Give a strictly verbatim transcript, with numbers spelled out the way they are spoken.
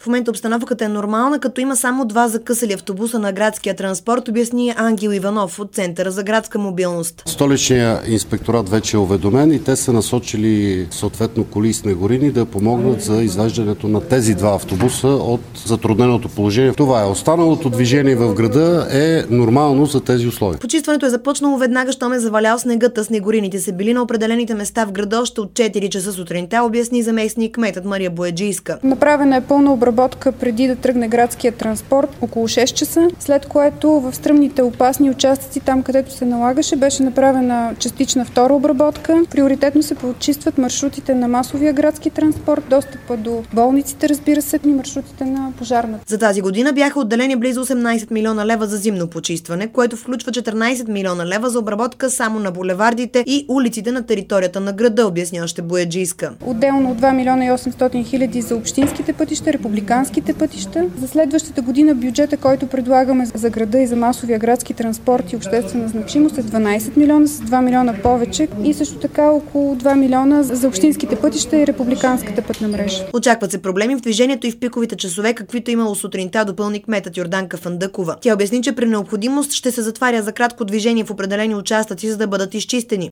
В момента обстановката е нормална, като има само два закъсали автобуса на градския транспорт, обясни Ангел Иванов от Центъра за градска мобилност. Столичният инспекторат вече е уведомен и те са насочили съответно коли и снегорини да помогнат за извеждането на тези два автобуса от затрудненото положение. Това е. Останалото движение в града е нормално за тези условия. Почистването е започнало веднага, щом е завалял снегът, а снегорините са били на определените места в града още от четири часа сутринта, обясни заместник кметът Мария Бояджийска. Направена е пълна обработка преди да тръгне градския транспорт около шест часа, след което в стръмните опасни участъци, там където се налагаше, беше направена частична втора обработка. Приоритетно се почистват маршрутите на масовия градски транспорт, достъпа до болниците, разбира се, и маршрутите на пожарната. За тази година бяха отделени близо осемнадесет милиона лева за зимно почистване, което включва четиринадесет милиона лева за обработка само на булевардите и улиците на територията на града, обясни още Бояджийска. Отделно два милиона и осемстотин хиляди за общинските пътища, републиканските пътища. За следващата година бюджета, който предлагаме за града и за масовия градски транспорт и обществена значимост, е дванадесет милиона, с два милиона повече и също така около два милиона за общинските пътища и републиканската пътна мрежа. Очакват се проблеми в движението и в пиковите часове, каквито имало сутринта, допълни кметът Йорданка Фандъкова. Тя обясни, че при необходимост ще се затваря за кратко движение в определени участъци, за да бъдат изчистени.